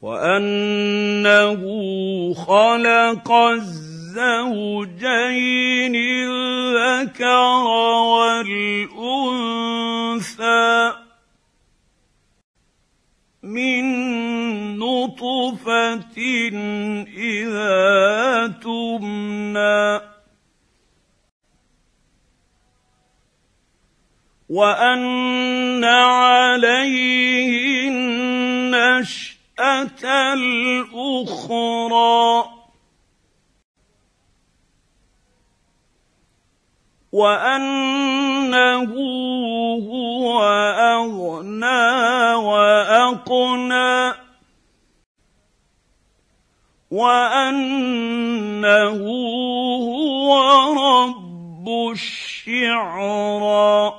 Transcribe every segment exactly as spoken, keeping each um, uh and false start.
وأنه خلق الزوجين الذكر والأنثى من نطفة إذا تمنى وأن عليه النشأة الأخرى وأنه هو أغنى وأقنى وأنه هو رب الشعرى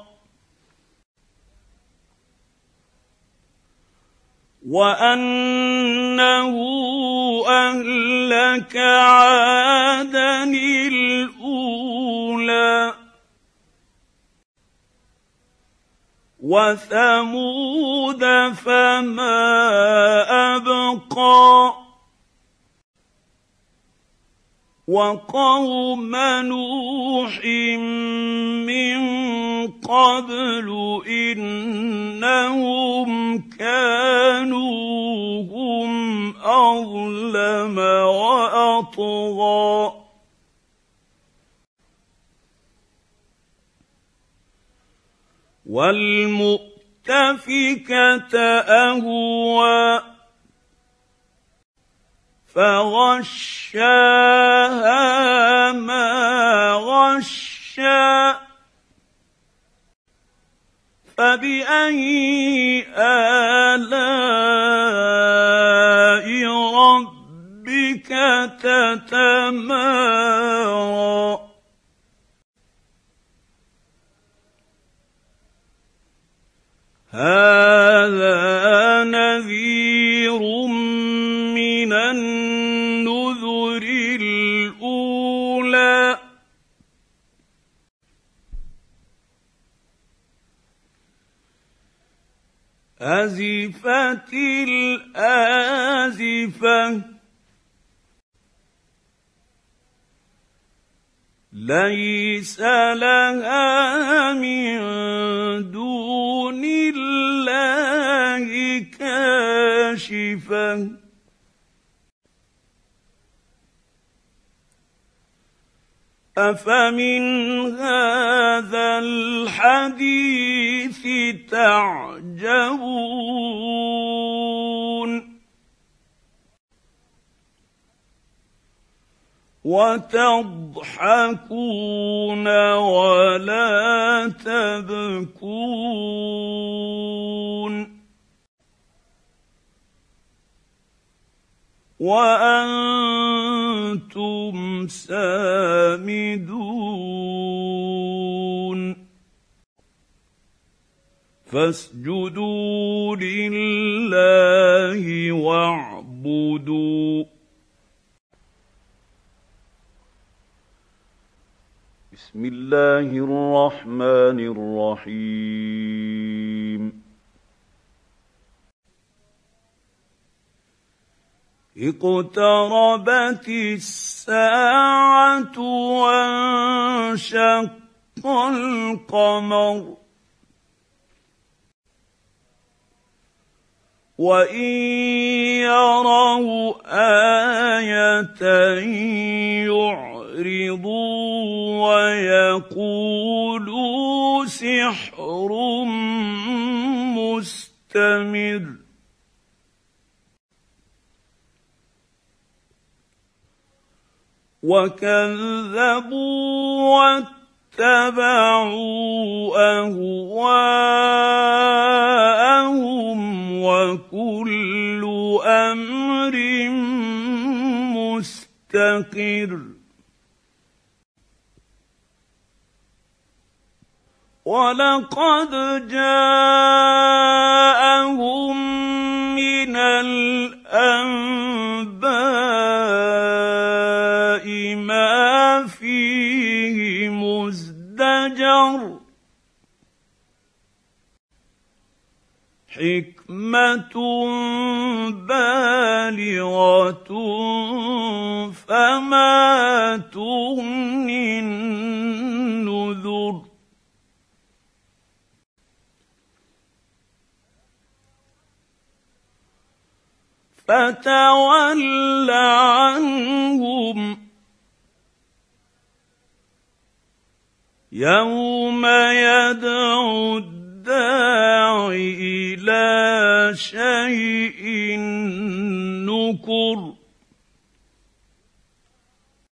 وأنه أهلك عادًا الأولى وثمود فما أبقى وقوم نوح من قبل إنهم كانوا هم أظلم وأطغى والمؤتفكة أهوى فغشاها ما غشى فبأي آلاء ربك تتمارى هذا نذير من النذر الأولى أزفت الآزفة ليس لها من دون الله كاشفة أفمن هذا الحديث تعجبون وتضحكون ولا تبكون وأنتم سامدون فاسجدوا لله واعبدوا بسم الله الرحمن الرحيم اقتربت الساعة وانشق القمر وإن يروا آية يعرضوا ويقولوا سحر مستمر وكذبوا واتبعوا أهواءهم وكل أمر مستقر ولقد جاءهم من الأنباء ما فيه مزدجر حكمة حكمه بالغه فما تغني النذر فتول عنهم يوم يدعو الداع الى شيء نكر